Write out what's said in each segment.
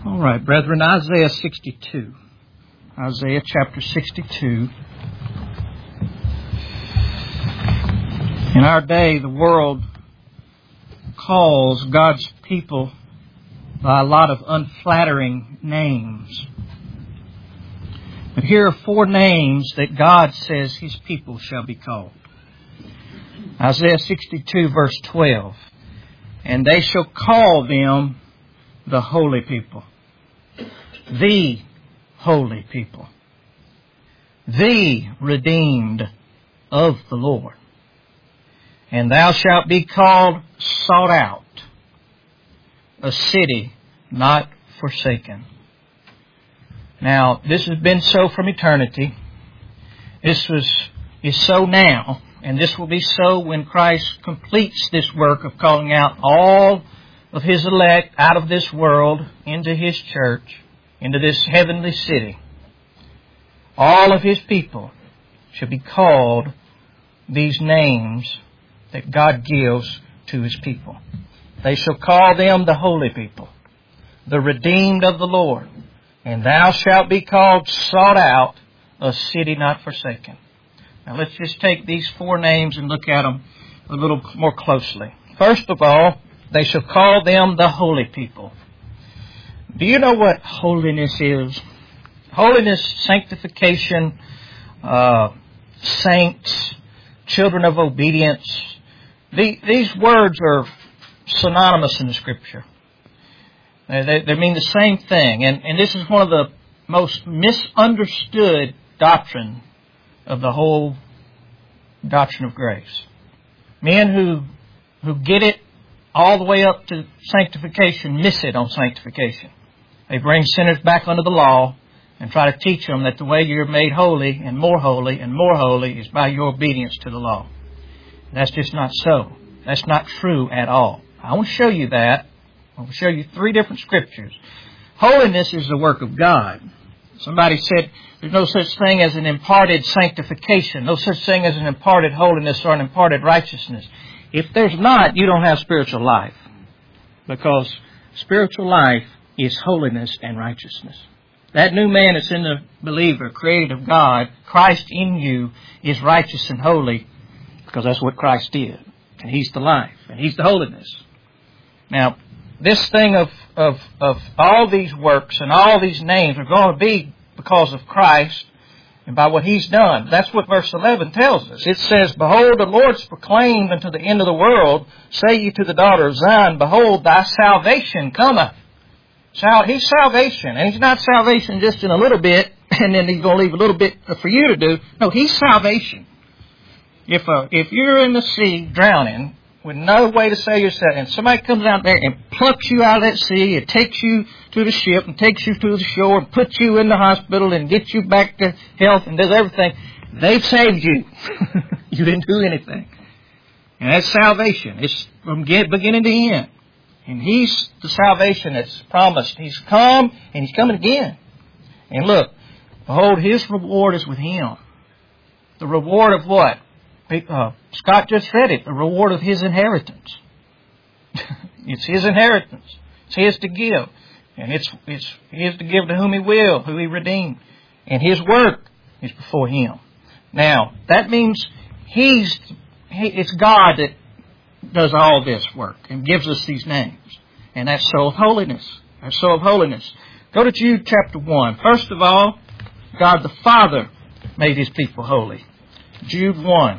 All right, brethren, Isaiah 62. Isaiah chapter 62. In our day, the world calls God's people by a lot of unflattering names. But here are 4 names that God says His people shall be called. Isaiah 62 verse 12. And they shall call them the holy people. The holy people. The redeemed of the Lord. And thou shalt be called sought out, a city not forsaken. Now, this has been so from eternity. This is so now, and this will be so when Christ completes this work of calling out all of His elect out of this world into His church, into this heavenly city. All of His people shall be called these names that God gives to His people. They shall call them the holy people, the redeemed of the Lord. And thou shalt be called sought out, a city not forsaken. Now let's just take these 4 names and look at them a little more closely. First of all, they shall call them the holy people. Do you know what holiness is? Holiness, sanctification, saints, children of obedience. These words are synonymous in the Scripture. They mean the same thing. And this is one of the most misunderstood doctrine of the whole doctrine of grace. Men who get it all the way up to sanctification miss it on sanctification. They bring sinners back under the law and try to teach them that the way you're made holy and more holy and more holy is by your obedience to the law. That's just not so. That's not true at all. I want to show you that. I will show you 3 different scriptures. Holiness is the work of God. Somebody said there's no such thing as an imparted sanctification, no such thing as an imparted holiness or an imparted righteousness. If there's not, you don't have spiritual life. Because spiritual life is holiness and righteousness. That new man that's in the believer, created of God, Christ in you, is righteous and holy because that's what Christ did. And He's the life, and He's the holiness. Now, this thing of all these works and all these names are going to be because of Christ and by what He's done. That's what verse 11 tells us. It says, Behold, the Lord's proclaimed unto the end of the world, say ye to the daughter of Zion, Behold, thy salvation cometh. He's salvation. And He's not salvation just in a little bit, and then He's going to leave a little bit for you to do. No, He's salvation. If you're in the sea drowning, with no way to save yourself, and somebody comes out there and plucks you out of that sea and takes you to the ship and takes you to the shore and puts you in the hospital and gets you back to health and does everything, they've saved you. You didn't do anything. And that's salvation. It's from beginning to end. And He's the salvation that's promised. He's come and He's coming again. And look, behold, His reward is with Him. The reward of what? Scott just read it. The reward of His inheritance. It's His inheritance. It's His to give. And it's His to give to whom He will, who He redeemed. And His work is before Him. Now, that means it's God that does all this work and gives us these names. And that's so of holiness. That's so of holiness. Go to Jude chapter 1. First of all, God the Father made His people holy. Jude 1.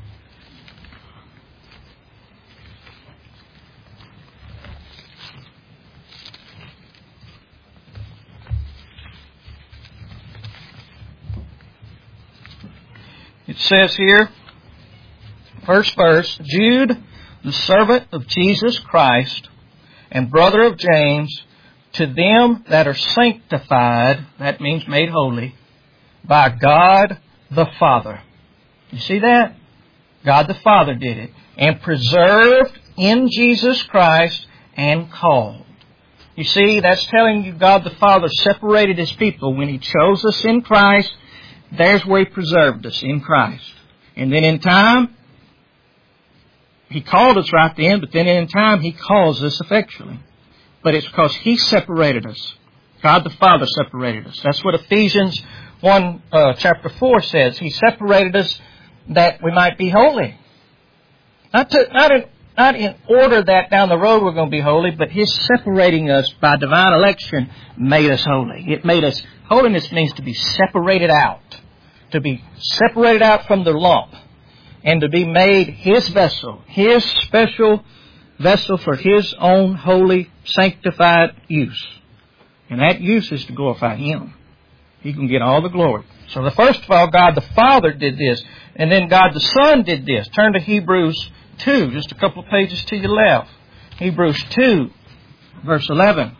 It says here, first verse, Jude, the servant of Jesus Christ and brother of James, to them that are sanctified, that means made holy, by God the Father. You see that? God the Father did it. And preserved in Jesus Christ and called. You see, that's telling you God the Father separated His people when He chose us in Christ. There's where He preserved us, in Christ. And then in time, He called us right then, but then in time He calls us effectually. But it's because He separated us. God the Father separated us. That's what Ephesians 1, chapter 4 says. He separated us that we might be holy. Not in order that down the road we're going to be holy, but His separating us by divine election made us holy. It made us, holiness means to be separated out. To be separated out from the lump. And to be made His vessel. His special vessel for His own holy, sanctified use. And that use is to glorify Him. He can get all the glory. So first of all, God the Father did this. And then God the Son did this. Turn to Hebrews 2, just a couple of pages to your left. Hebrews 2, verse 11.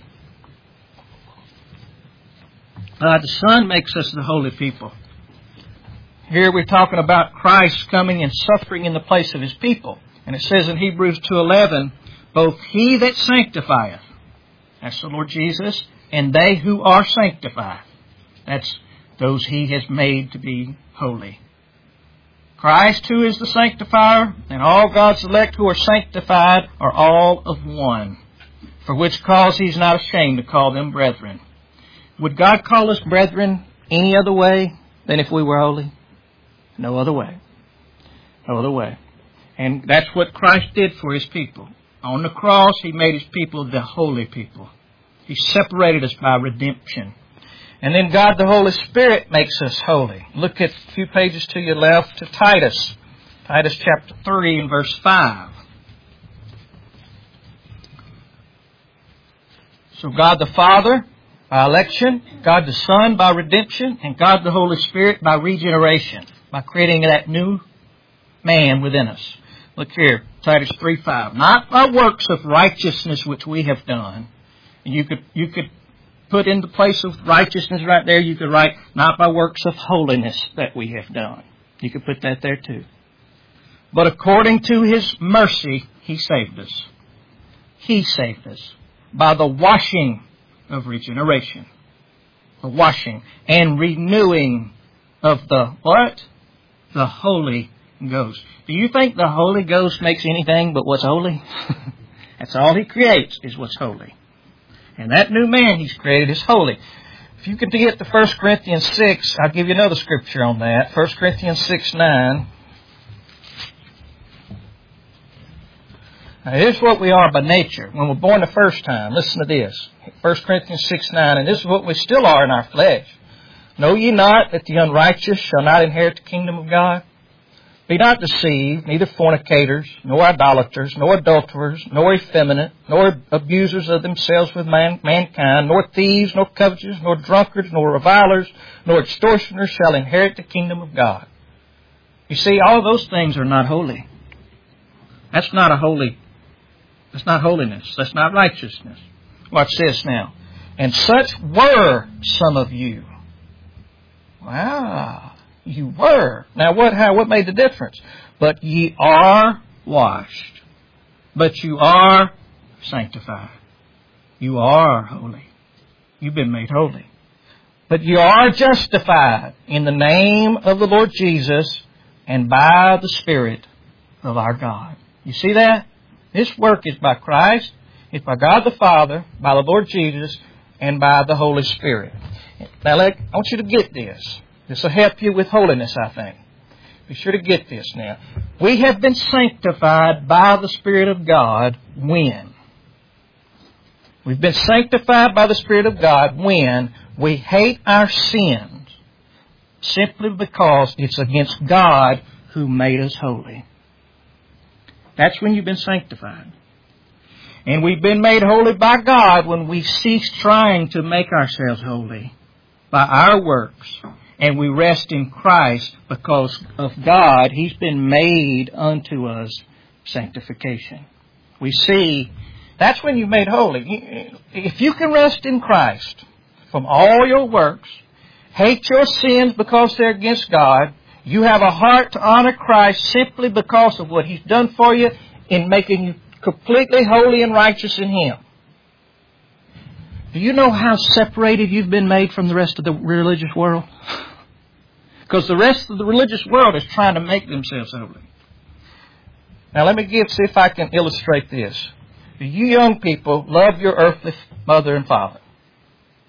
God the Son makes us the holy people. Here we're talking about Christ coming and suffering in the place of His people. And it says in Hebrews 2:11, both He that sanctifieth, that's the Lord Jesus, and they who are sanctified, that's those He has made to be holy. Christ, who is the sanctifier, and all God's elect who are sanctified are all of one, for which cause He's not ashamed to call them brethren. Would God call us brethren any other way than if we were holy? No other way. No other way. And that's what Christ did for His people. On the cross, He made His people the holy people. He separated us by redemption. And then God the Holy Spirit makes us holy. Look at a few pages to your left to Titus. Titus chapter 3 and verse 5. So God the Father by election, God the Son by redemption, and God the Holy Spirit by regeneration, by creating that new man within us. Look here, Titus 3:5. Not by works of righteousness which we have done. And you could put in the place of righteousness right there, you could write, not by works of holiness that we have done. You could put that there too. But according to His mercy, He saved us. He saved us by the washing of regeneration. The washing and renewing of the what? The Holy Ghost. Do you think the Holy Ghost makes anything but what's holy? That's all He creates is what's holy. And that new man He's created is holy. If you could get to 1 Corinthians 6, I'll give you another scripture on that. 1 Corinthians 6:9. Now, here's what we are by nature. When we're born the first time, listen to this. 1 Corinthians 6:9, and this is what we still are in our flesh. Know ye not that the unrighteous shall not inherit the kingdom of God? Be not deceived, neither fornicators, nor idolaters, nor adulterers, nor effeminate, nor abusers of themselves with mankind, nor thieves, nor covetous, nor drunkards, nor revilers, nor extortioners shall inherit the kingdom of God. You see, all those things are not holy. That's not holiness. That's not righteousness. Watch this now. And such were some of you. Wow. You were. Now what made the difference? But ye are washed. But you are sanctified. You are holy. You've been made holy. But you are justified in the name of the Lord Jesus and by the Spirit of our God. You see that? This work is by Christ, it's by God the Father, by the Lord Jesus, and by the Holy Spirit. Now, I want you to get this. This will help you with holiness, I think. Be sure to get this now. We have been sanctified by the Spirit of God when? We've been sanctified by the Spirit of God when we hate our sins simply because it's against God who made us holy. That's when you've been sanctified. And we've been made holy by God when we cease trying to make ourselves holy by our works. And we rest in Christ because of God. He's been made unto us sanctification. We see, that's when you're made holy. If you can rest in Christ from all your works, hate your sins because they're against God, you have a heart to honor Christ simply because of what He's done for you in making you completely holy and righteous in Him. Do you know how separated you've been made from the rest of the religious world? Because the rest of the religious world is trying to make themselves holy. Now let me see if I can illustrate this. Do you young people love your earthly mother and father?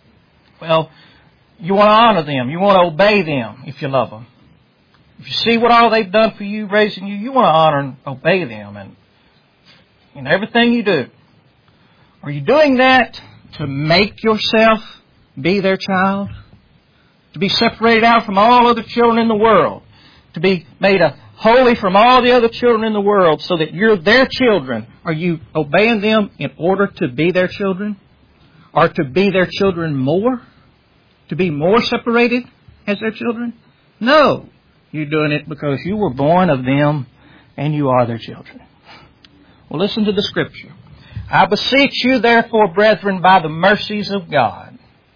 Well, you want to honor them. You want to obey them if you love them. If you see what all they've done for you, raising you, you want to honor and obey them and in everything you do. Are you doing that to make yourself be their child? To be separated out from all other children in the world? To be made holy from all the other children in the world so that you're their children? Are you obeying them in order to be their children? Or to be their children more? To be more separated as their children? No. You're doing it because you were born of them and you are their children. Well, listen to the Scripture. I beseech you, therefore, brethren, by the mercies of God,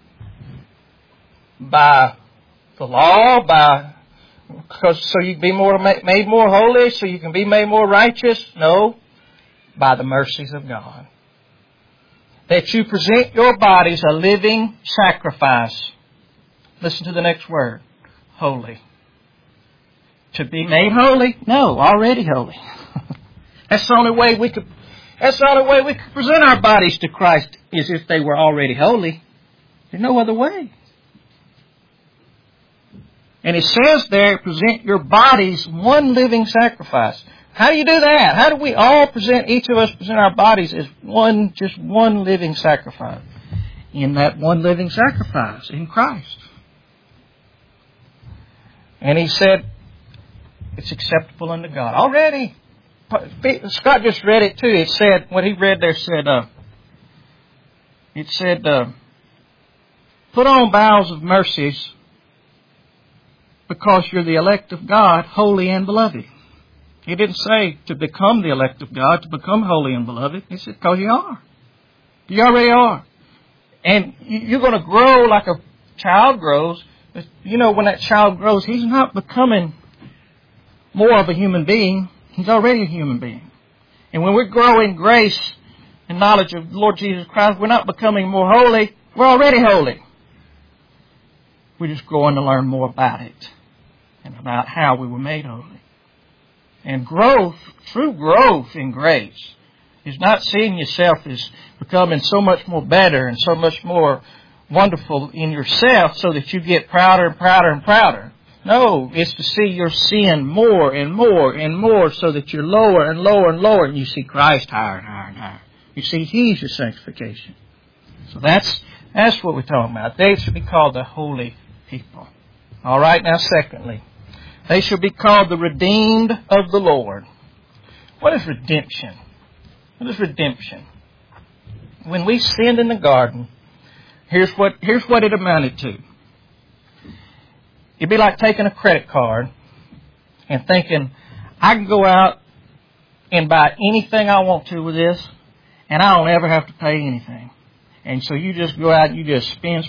by the law, so you can be made more holy, so you can be made more righteous? No, by the mercies of God. That you present your bodies a living sacrifice. Listen to the next word. Holy. To be made holy? No, already holy. That's the only way we could present our bodies to Christ, is if they were already holy. There's no other way. And it says there, present your bodies one living sacrifice. How do you do that? How do we all each of us present our bodies as just one living sacrifice? In that one living sacrifice, in Christ. And he said, it's acceptable unto God. Already. Scott just read it too. It said, what he read there said, put on bowels of mercies because you're the elect of God, holy and beloved. He didn't say to become the elect of God, to become holy and beloved. He said, because you are. You already are. And you're going to grow like a child grows. You know, when that child grows, he's not becoming more of a human being. He's already a human being. And when we grow in grace and knowledge of the Lord Jesus Christ, we're not becoming more holy. We're already holy. We're just growing to learn more about it and about how we were made holy. And growth, true growth in grace, is not seeing yourself as becoming so much more better and so much more wonderful in yourself so that you get prouder and prouder and prouder. No, it's to see your sin more and more and more so that you're lower and lower and lower and you see Christ higher and higher and higher. You see, He's your sanctification. So that's what we're talking about. They should be called the holy people. All right, now secondly, they shall be called the redeemed of the Lord. What is redemption? What is redemption? When we sinned in the garden, here's what it amounted to. It'd be like taking a credit card and thinking, I can go out and buy anything I want to with this, and I don't ever have to pay anything. And so you just go out, you just spend,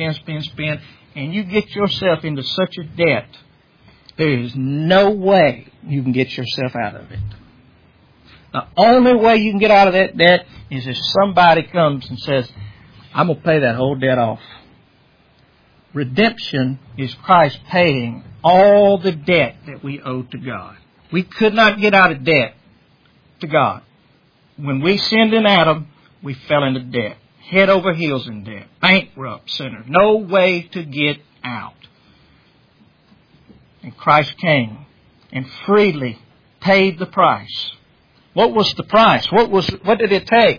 and you get yourself into such a debt, there is no way you can get yourself out of it. The only way you can get out of that debt is if somebody comes and says, I'm going to pay that whole debt off. Redemption is Christ paying all the debt that we owe to God. We could not get out of debt to God. When we sinned in Adam, we fell into debt. Head over heels in debt. Bankrupt sinners. No way to get out. And Christ came and freely paid the price. What was the price? What did it take?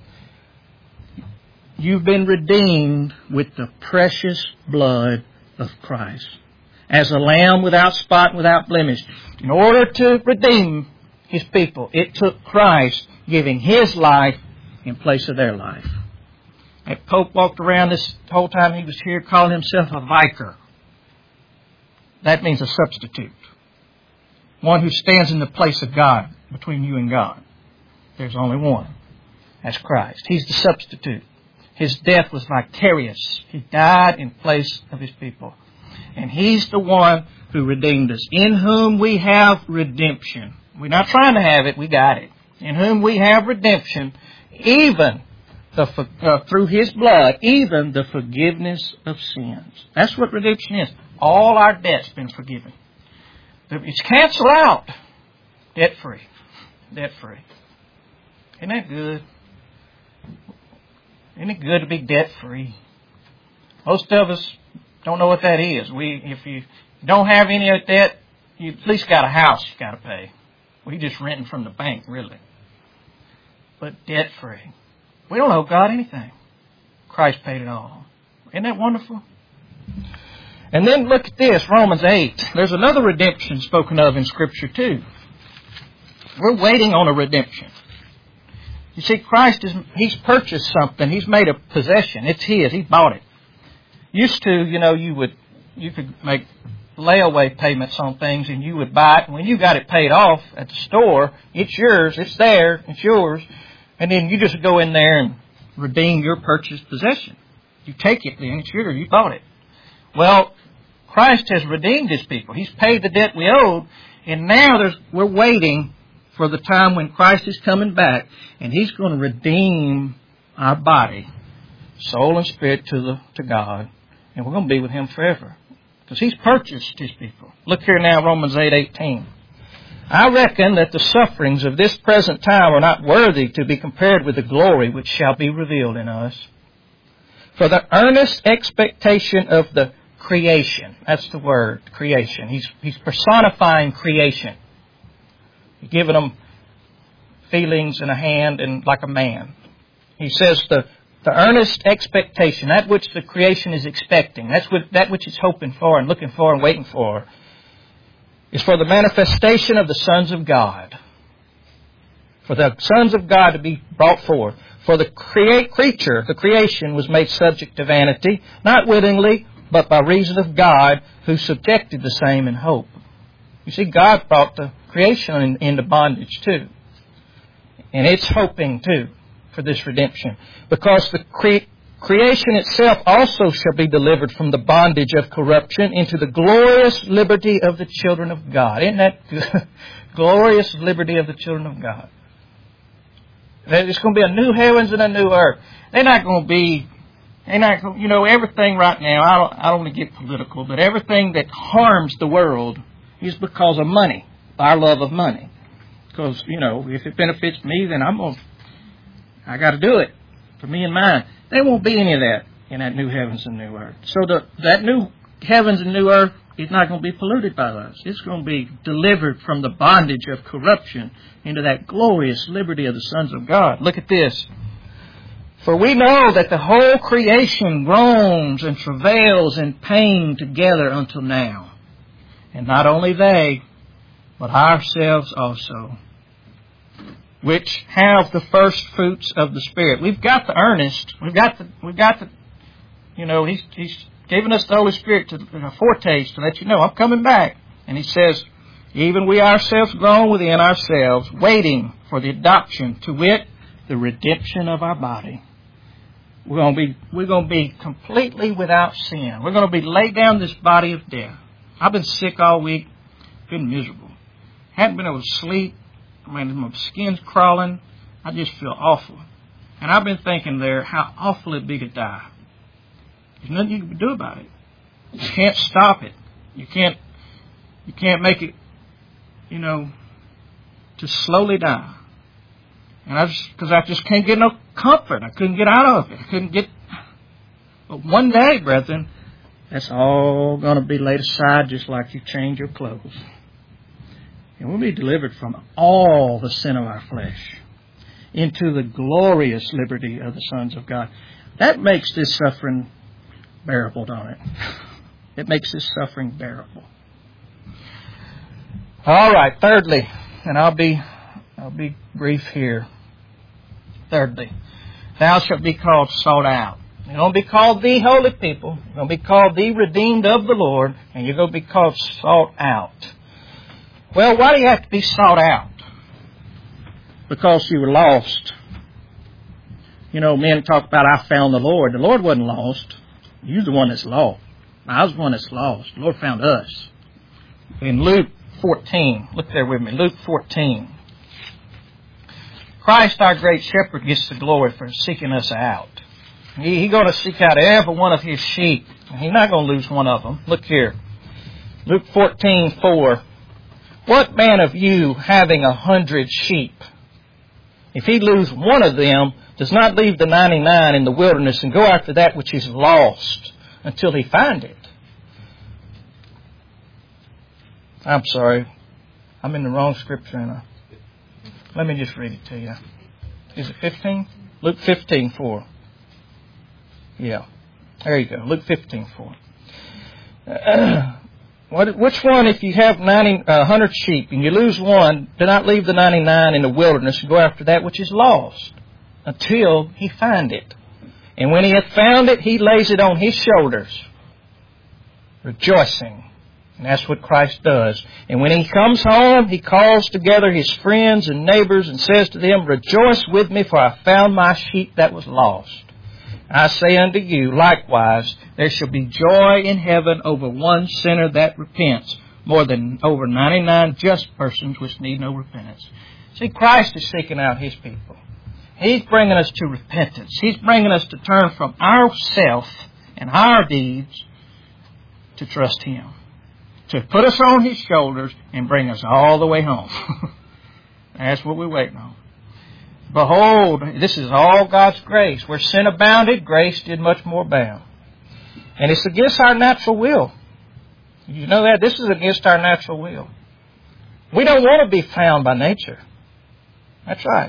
You've been redeemed with the precious blood of Christ. As a lamb without spot and without blemish. In order to redeem His people, it took Christ giving His life in place of their life. That Pope walked around this whole time he was here calling himself a vicar. That means a substitute. One who stands in the place of God, between you and God. There's only one. That's Christ. He's the substitute. His death was vicarious. He died in place of His people. And He's the one who redeemed us. In whom we have redemption. We're not trying to have it, we got it. In whom we have redemption, even through His blood, even the forgiveness of sins. That's what redemption is. All our debt's been forgiven. It's canceled out. Debt-free. Debt-free. Isn't that good? Isn't it good to be debt-free? Most of us don't know what that is. If you don't have any of that, you at least got a house you got to pay. We just renting from the bank, really. But debt-free. We don't owe God anything. Christ paid it all. Isn't that wonderful? And then look at this, Romans 8. There's another redemption spoken of in Scripture too. We're waiting on a redemption. You see, He's purchased something. He's made a possession. It's His. He bought it. Used to, you could make layaway payments on things and you would buy it. And when you got it paid off at the store, it's yours. It's there. It's yours. And then you just go in there and redeem your purchased possession. You take it then. It's yours. You bought it. Well, Christ has redeemed His people. He's paid the debt we owed. And now we're waiting for the time when Christ is coming back. And He's going to redeem our body, soul and spirit to God. And we're going to be with Him forever. Because He's purchased His people. Look here now, Romans 8:18. I reckon that the sufferings of this present time are not worthy to be compared with the glory which shall be revealed in us. For the earnest expectation of the creation. That's the word, creation. He's personifying creation. He's giving them feelings and a hand and like a man. He says the earnest expectation, that which the creation is expecting, that which it's hoping for and looking for and waiting for, is for the manifestation of the sons of God. For the sons of God to be brought forth. For the creature, the creation, was made subject to vanity, not willingly, but by reason of God, who subjected the same in hope. You see, God brought the creation into bondage too. And it's hoping too for this redemption. Because the creation itself also shall be delivered from the bondage of corruption into the glorious liberty of the children of God. Isn't that good? Glorious liberty of the children of God. There's going to be a new heavens and a new earth. Everything right now, I don't want to get political, but everything that harms the world is because of money, our love of money. Because, if it benefits me, then I got to do it for me and mine. There won't be any of that in that new heavens and new earth. So that new heavens and new earth is not going to be polluted by us. It's going to be delivered from the bondage of corruption into that glorious liberty of the sons of God. Look at this. For we know that the whole creation groans and travails in pain together until now. And not only they, but ourselves also, which have the first fruits of the Spirit. We've got the earnest. We've got the He's given us the Holy Spirit to a foretaste to let you know, I'm coming back. And He says, even we ourselves groan within ourselves, waiting for the adoption, to wit, the redemption of our body. We're going to be completely without sin. We're going to be laid down this body of death. I've been sick all week, been miserable. Haven't been able to sleep. My skin's crawling. I just feel awful. And I've been thinking there how awful it'd be to die. There's nothing you can do about it. You can't stop it. You can't make it, to slowly die. And because I just can't get no comfort. I couldn't get out of it. But one day, brethren, that's all going to be laid aside just like you change your clothes. And we'll be delivered from all the sin of our flesh into the glorious liberty of the sons of God. That makes this suffering bearable, don't it? It makes this suffering bearable. All right, thirdly, and I'll be brief here. Thirdly, thou shalt be called sought out. You're going to be called the holy people. You're going to be called the redeemed of the Lord, and you're going to be called sought out. Well, why do you have to be sought out? Because you were lost. Men talk about, I found the Lord. The Lord wasn't lost. You're the one that's lost. I was the one that's lost. The Lord found us. In Luke 14, look there with me, Luke 14. Christ, our great shepherd, gets the glory for seeking us out. He's going to seek out every one of His sheep. And He's not going to lose one of them. Look here. Luke 14:4. What man of you, having 100 sheep, if he lose one of them, does not leave the 99 in the wilderness and go after that which is lost until He find it. I'm sorry. I'm in the wrong scripture. And let me just read it to you. Is it 15? Luke 15:4. Yeah. There you go. Luke 15:4. Which one, if you have 100 sheep and you lose one, do not leave the 99 in the wilderness and go after that which is lost until He find it. And when He hath found it, He lays it on His shoulders, rejoicing. And that's what Christ does. And when He comes home, He calls together His friends and neighbors and says to them, rejoice with me, for I found my sheep that was lost. I say unto you, likewise, there shall be joy in heaven over one sinner that repents, more than over 99 just persons which need no repentance. See, Christ is seeking out His people. He's bringing us to repentance. He's bringing us to turn from ourself and our deeds to trust Him, to put us on His shoulders and bring us all the way home. That's what we're waiting on. Behold, this is all God's grace. Where sin abounded, grace did much more abound. And it's against our natural will. You know that? This is against our natural will. We don't want to be found by nature. That's right.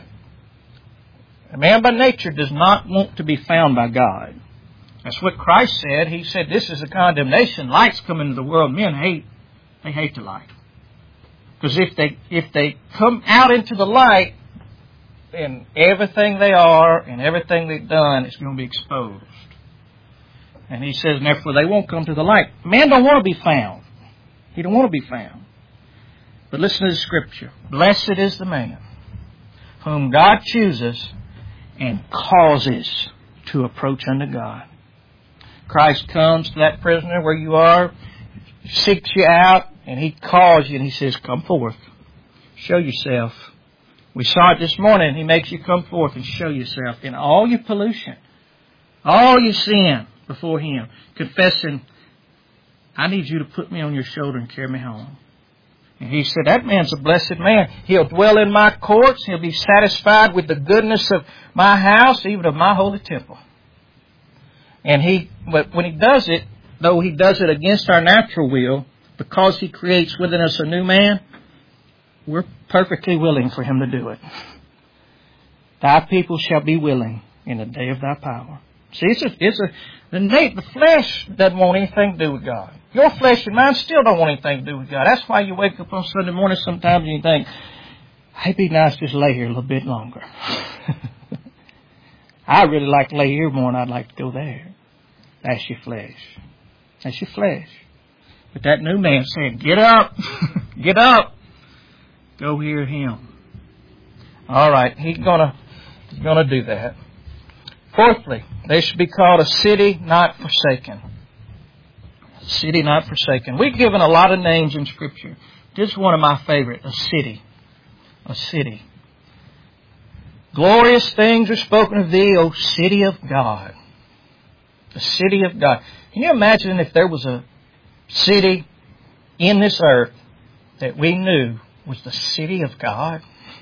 A man by nature does not want to be found by God. That's what Christ said. He said, this is a condemnation. Light's come into the world. Men hate the light. Because if they come out into the light, then everything they are and everything they've done is going to be exposed. And He says, and therefore they won't come to the light. Man don't want to be found. He don't want to be found. But listen to the Scripture. Blessed is the man whom God chooses and causes to approach unto God. Christ comes to that prisoner where you are, seeks you out, and He calls you and He says, come forth. Show yourself. We saw it this morning. He makes you come forth and show yourself in all your pollution, all your sin before Him, confessing, I need you to put me on your shoulder and carry me home. And He said, that man's a blessed man. He'll dwell in my courts. He'll be satisfied with the goodness of my house, even of my holy temple. But when He does it, though He does it against our natural will, because He creates within us a new man, we're perfectly willing for Him to do it. Thy people shall be willing in the day of Thy power. See, the flesh doesn't want anything to do with God. Your flesh and mine still don't want anything to do with God. That's why you wake up on Sunday morning sometimes and you think, it'd be nice to just lay here a little bit longer. I really like to lay here more than I'd like to go there. That's your flesh. That's your flesh. But that new man said, get up. Get up. Go hear Him. All right, He's gonna do that. Fourthly, they should be called a city not forsaken. A city not forsaken. We've given a lot of names in Scripture. This is one of my favorite, a city. A city. Glorious things are spoken of thee, O city of God. The city of God. Can you imagine if there was a city in this earth that we knew was the city of God?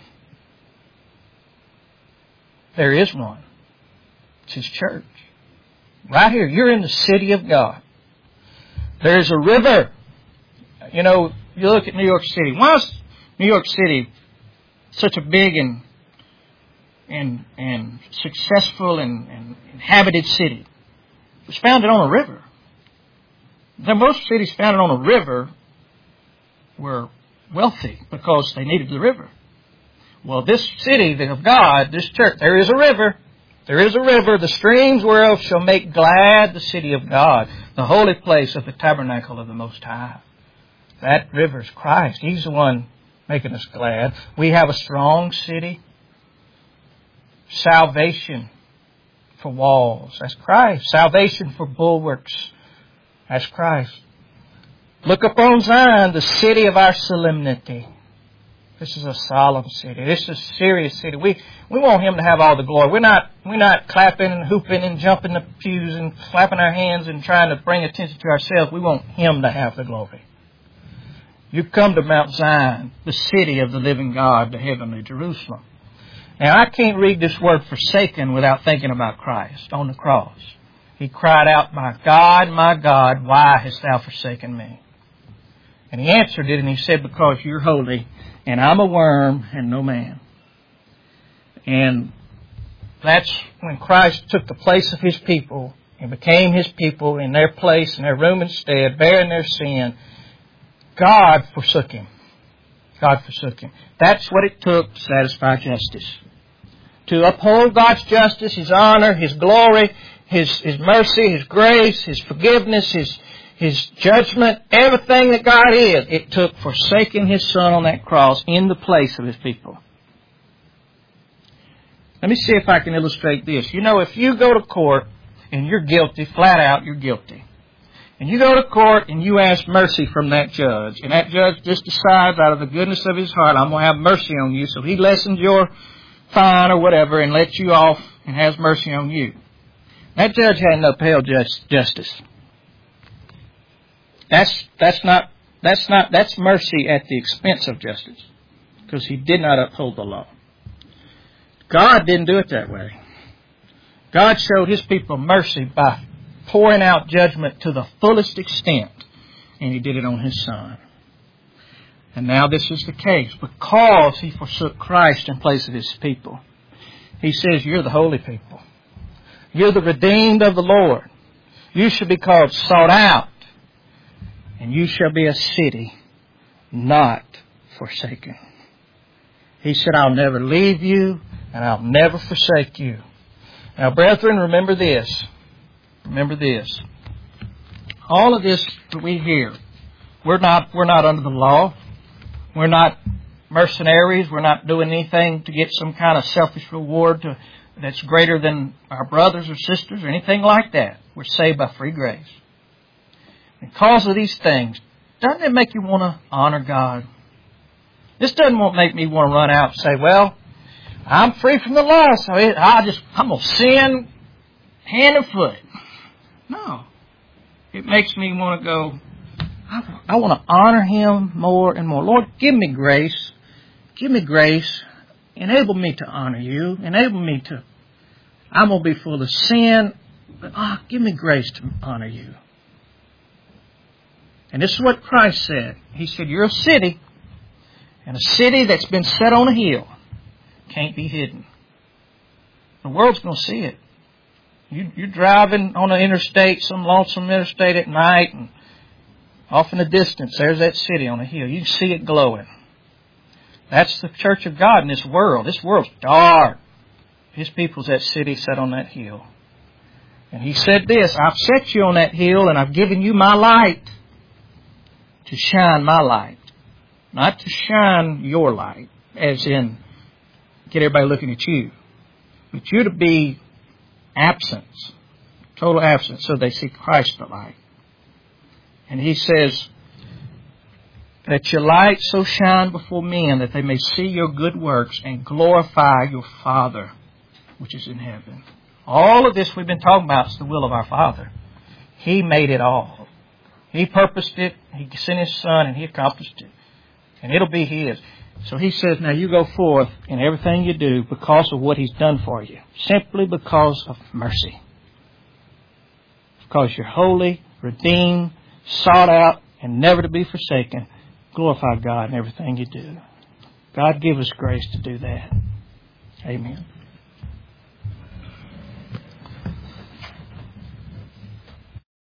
There is one. It's His church. Right here, you're in the city of God. There's a river. You know, you look at New York City. Why is New York City such a big and successful and inhabited city? It was founded on a river. Now, most cities founded on a river were wealthy because they needed the river. Well, this city of God, this church, there is a river. There is a river. The streams whereof shall make glad the city of God, the holy place of the tabernacle of the Most High. That river is Christ. He's the one making us glad. We have a strong city. Salvation for walls. That's Christ. Salvation for bulwarks. That's Christ. Look upon Zion, the city of our solemnity. This is a solemn city. This is a serious city. We want Him to have all the glory. We're not clapping and hooping and jumping the pews and clapping our hands and trying to bring attention to ourselves. We want Him to have the glory. You've come to Mount Zion, the city of the living God, the heavenly Jerusalem. Now, I can't read this word forsaken without thinking about Christ on the cross. he cried out, my God, why hast thou forsaken me? And he answered it, and he said, because you're holy, and I'm a worm and no man. And that's when Christ took the place of His people and became His people in their place, in their room instead, bearing their sin. God forsook Him. God forsook Him. That's what it took to satisfy justice. To uphold God's justice, His honor, His glory, His mercy, His grace, His forgiveness, His judgment, everything that God is, it took forsaking His Son on that cross in the place of His people. Let me see if I can illustrate this. You know, if you go to court and you're guilty, flat out you're guilty, and you go to court and you ask mercy from that judge, and that judge just decides out of the goodness of his heart, I'm going to have mercy on you, so he lessens your fine or whatever and lets you off and has mercy on you. That judge hadn't upheld justice. That's mercy at the expense of justice, because he did not uphold the law. God didn't do it that way. God showed His people mercy by pouring out judgment to the fullest extent, and He did it on His Son. And now this is the case. Because He forsook Christ in place of His people, He says, you're the holy people. You're the redeemed of the Lord. You shall be called sought out, and you shall be a city not forsaken. He said, I'll never leave you, and I'll never forsake you. Now, brethren, remember this. Remember this. All of this that we hear, we're not under the law. We're not mercenaries. We're not doing anything to get some kind of selfish reward that's greater than our brothers or sisters or anything like that. We're saved by free grace. Because of these things, doesn't it make you want to honor God? This doesn't make me want to run out and say, well, I'm free from the law, so I'm going to sin hand and foot. No. It makes me want to go, I want to honor Him more and more. Lord, give me grace. Give me grace. Enable me to honor You. Enable me to, I'm going to be full of sin, but give me grace to honor You. And this is what Christ said. He said, you're a city, and a city that's been set on a hill can't be hidden. The world's going to see it. You're driving on an interstate, some lonesome interstate at night, and off in the distance, there's that city on a hill. You can see it glowing. That's the church of God in this world. This world's dark. His people's that city set on that hill. And He said this, I've set you on that hill, and I've given you my light to shine my light. Not to shine your light, as in get everybody looking at you. But you to be absence, total absence, so they see Christ the light. And He says, that your light so shine before men that they may see your good works and glorify your Father which is in heaven. All of this we've been talking about is the will of our Father. He made it all. He purposed it. He sent His Son and He accomplished it. And it'll be His. So He says, now you go forth in everything you do because of what He's done for you. Simply because of mercy. Because you're holy, redeemed, sought out, and never to be forsaken. Glorify God in everything you do. God give us grace to do that. Amen.